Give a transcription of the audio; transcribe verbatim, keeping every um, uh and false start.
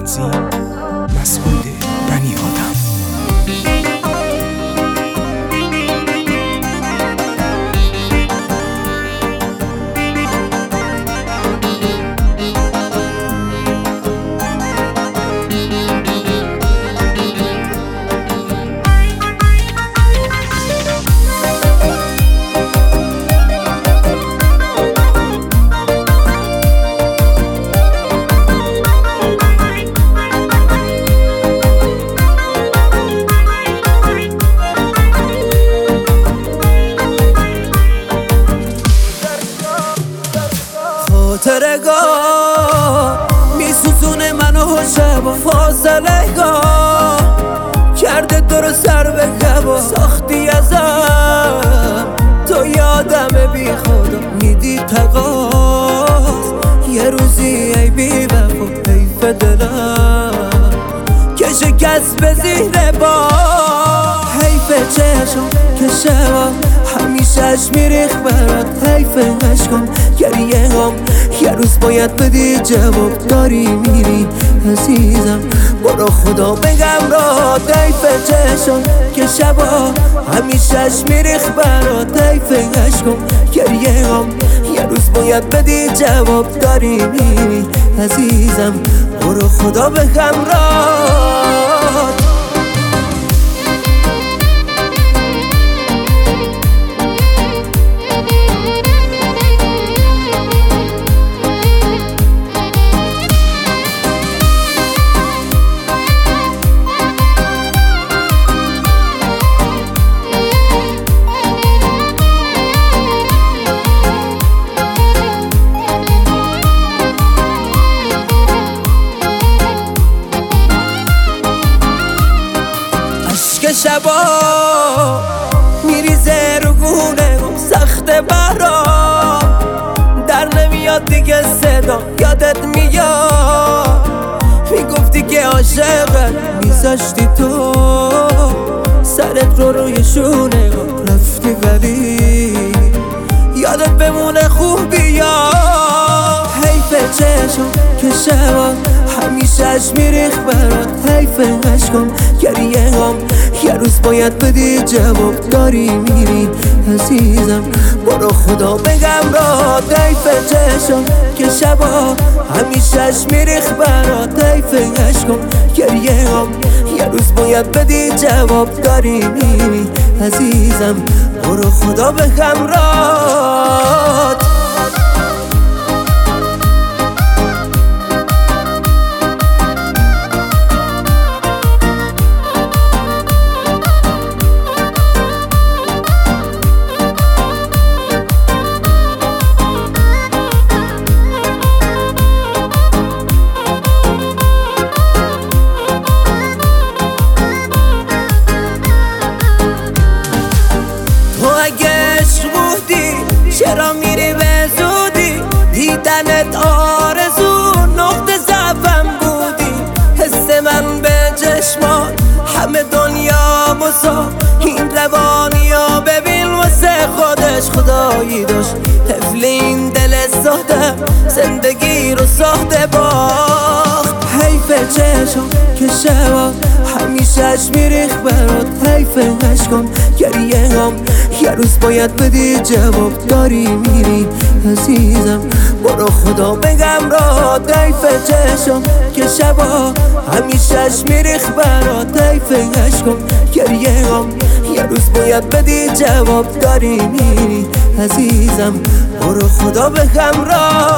تنظیم مسعود بنی آدم. خاطرگاه میسوزونه منو شبا، فاصله گاه کرده تو رو سر به هوا. ساختی ازم تو یادم بی خدا، میدی تقاس یه روزی ای بی وفا. حیف دلم که شکست به زیر با، حیف چشم که شبا همیشهش میریخ برات. حیف عشقم گریه هم یه روز باید بدی جواب. داری میری عزیزم برو خدا بگم رات. حیف چشم که شبا همیشهش میریخ برات. حیف عشقم گریه هم یه روز باید بدی جواب. داری میری عزیزم برو خدا بگم رات. که شبا میریزه رو گونه سخت برام، در نمیاد دیگه صدا. یادت میاد میگفتی که عاشقت، میذاشتی تو سرت رو روی شونه رفتی، ولی یادت بمونه خوب بیا. حیف چشم که شبا همیشهش میریخ برات. حیف عشقم گریه هم یه روز باید بدی جواب. داری میری عزیزم برو خدا بگم رات. حیف چشم که شبا همیشهش میریخ برات. حیف عشقم گریه هم یه روز باید بدی جواب. داری میری عزیزم برو خدا بگم رات. چرا میری به زودی؟ دیدنت آرزو نقطه ضعفم بودی. حس من به چشمان همه دنیا مسا، این روانیا ببین واسه خودش خدایی داشت. طفل این دل ساده زندگی رو ساخته باخت. حیف چشم که شبا همیشهش میریخ برات. حیف عشقم گریه هم یه روز باید بدی جواب. داری میری عزیزم برو خدا بگم رات. حیف چشم که شبا همیشهش میریخ برات. حیف عشقم گریه هم یه روز باید بدی جواب. داری میری عزیزم برو خدا بگم رات.